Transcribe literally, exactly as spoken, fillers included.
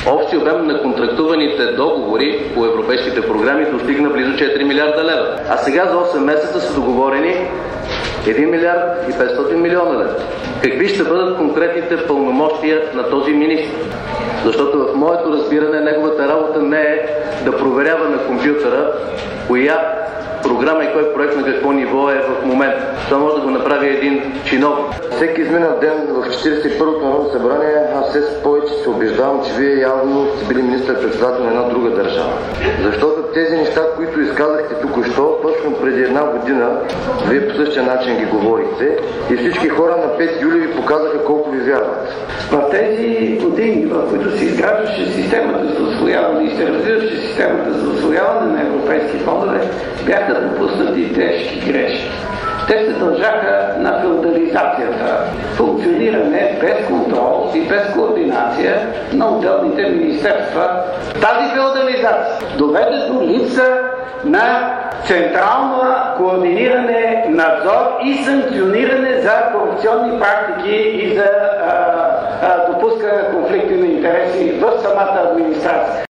Общия обем на контрактуваните договори по европейските програми достигна близо четири милиарда лева. А сега за осем месеца са договорени един милиард и петстотин милиона лева. Какви ще бъдат конкретните пълномощия на този министр? Защото в моето разбиране неговата работа не е да проверява на компютъра коя програма и кой проект на какво ниво е в момента. Това може да го направи един чиновник. Всеки изминал ден в четиридесет и първото Народно събрание аз все повече се убеждавам, че вие явно сте били министър-председател на една друга държава. Защото тези неща, които изказахте току-що, точно преди една година, вие по същия начин ги говорихте и всички хора на пети юли ви показаха колко ви вярват. В тези години, в които се изграждаше системата за усвояване и се развиваше системата за усвояване на европейски фондове, бяха допуснати тежки грешки. Те се дължаха на феодализацията, функциониране без контрол и без координация на отделните министерства. Тази феодализация доведе до липса на централно координиране, надзор и санкциониране за корупционни практики и за а, а, допускане на конфликти на интереси в самата администрация.